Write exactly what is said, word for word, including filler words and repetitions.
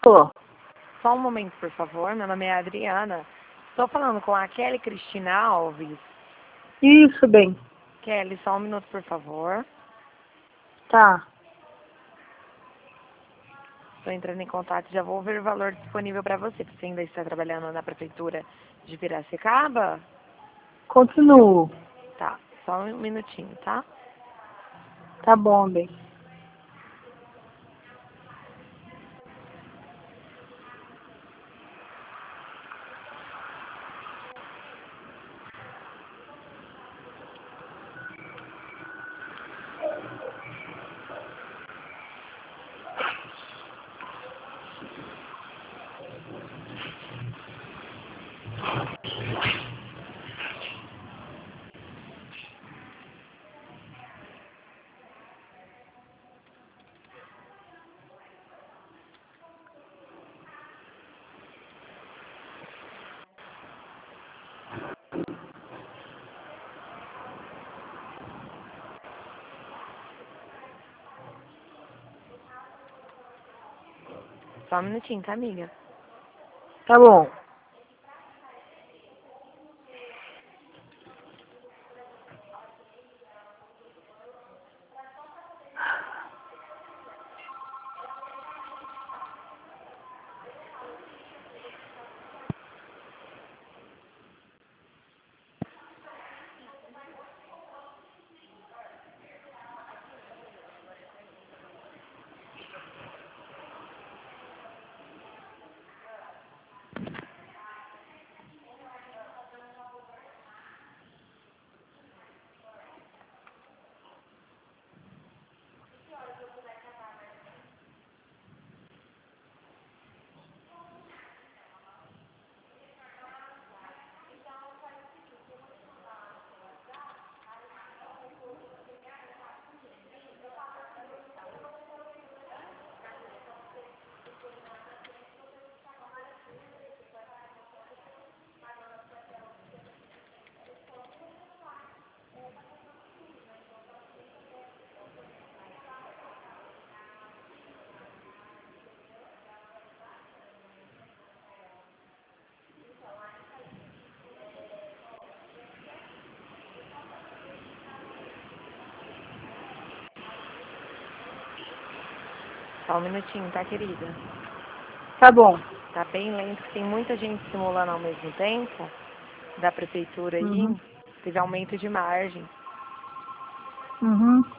Tô. Só um momento, por favor. Meu nome é Adriana. Estou falando com a Kelly Cristina Alves. Isso, bem. Kelly, só um minuto, por favor. Tá. Estou entrando em contato. Já vou ver o valor disponível para você. Você ainda está trabalhando na prefeitura de Piracicaba? Continuo. Tá. Só um minutinho, tá? Tá bom, bem. Só um minutinho, tá, amiga? Tá bom. Só um minutinho, tá, querida? Tá bom. Tá bem lento, tem muita gente simulando ao mesmo tempo. Da prefeitura aí. Uhum. Teve aumento de margem. Uhum.